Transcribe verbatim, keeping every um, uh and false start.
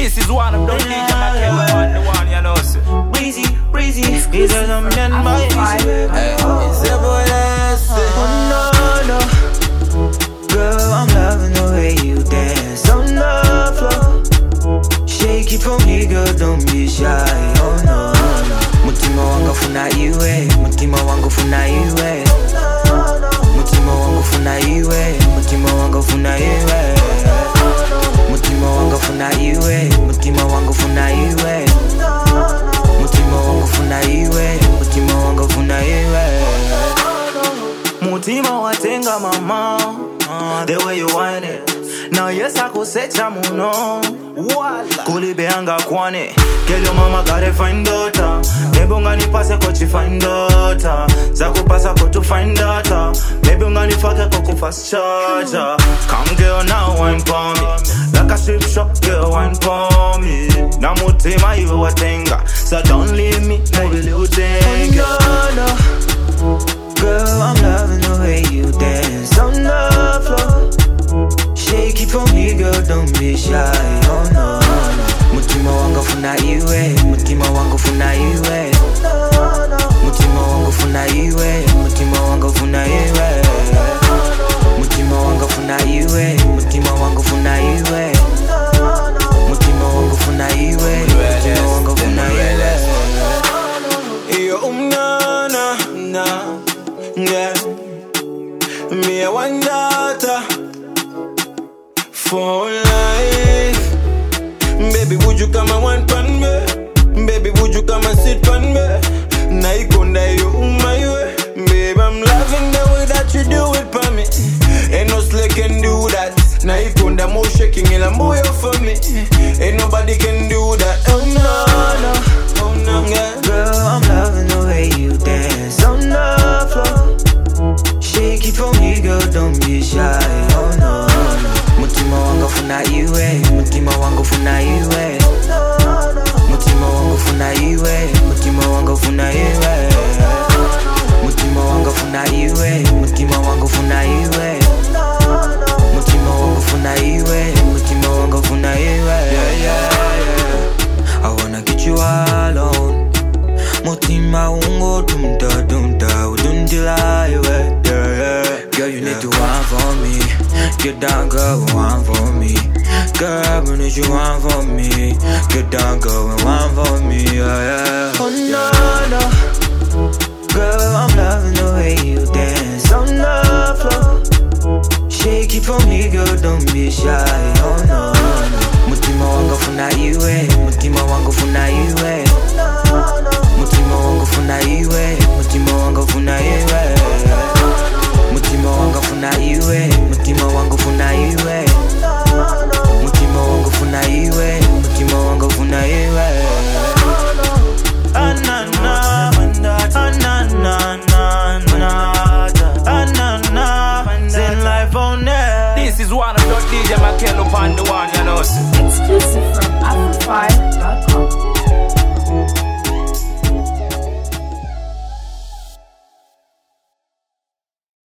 This is one of them D J McKellar, the one you know, sir. Breezy, breezy, these are some men by Hey, it's a boy that's oh no, no. Girl, I'm loving the way you dance on the floor. Shake it for me, girl, don't be shy. Oh no, no. Mutima wangu funa iwe, mutima wangu funa iwe. Mutima wangu funa iwe, mutima wangu funa iwe. Mutima wangu funa iwe, mutima wangu funa iwe. Mutima wangu funa iwe, mutima wangu funa iwe. Mutima watenga mama, uh, the way you want it. Now yes I could say chamuno. Kulibeanga kwane. Girl your mama gotta find daughter. Maybe ungani pase kochi find daughter. Zaku pasa kotu find daughter. Maybe ungani fake koku fast charger. Come girl now wine for me. Like a strip shop girl wine for me. Na mutima iwe watenga. So don't leave me, maybe little thing. Oh, no, no. Girl, I'm loving the way you dance on the floor. Shake it for me, girl, don't be shy. Oh no, no. Mutima wangu funa iwe, mutima wangu funa iwe. Mutima wangu funa iwe, mutima wangu funa iwe. Mutima wangu funa iwe, mutima wangu funa iwe. Mutima wangu funa iwe, mutima wangu funa iwe. Yo umnana, na. Yeah, me a one daughter for life. Baby, would you come and one pan me? Baby, would you come and sit pan me? Na ikonda you my way. Baby, I'm loving the way that you do it for me. Ain't no slick can do that. Na ikonda more shaking in a boy for me. Ain't nobody can do that. Oh no, no, oh no, yeah. Girl, I'm loving the way you dance on the floor. Shake it for me, girl, don't be shy. Oh no, no. Mutima wangu funa iwe, mutima wangu funa iwe. Mutima wangu funa iwe, mutima wangu funa iwe. Mutima wangu funa iwe, mutima wangu funa iwe. Mutima wangu funa iwe, mutima wangu funa iwe. Yeah, yeah, yeah. I wanna get you alone. Mutima wangu dumda dumda udundila iwe. Girl, you need to wine for me. Get down, girl, and wine for me. Girl, we need you wine for me. Get down, girl, and wine for me. Yeah, yeah. Oh no, no. Girl, I'm loving the way you dance on the floor. Shake it for me, girl, don't be shy. Oh no.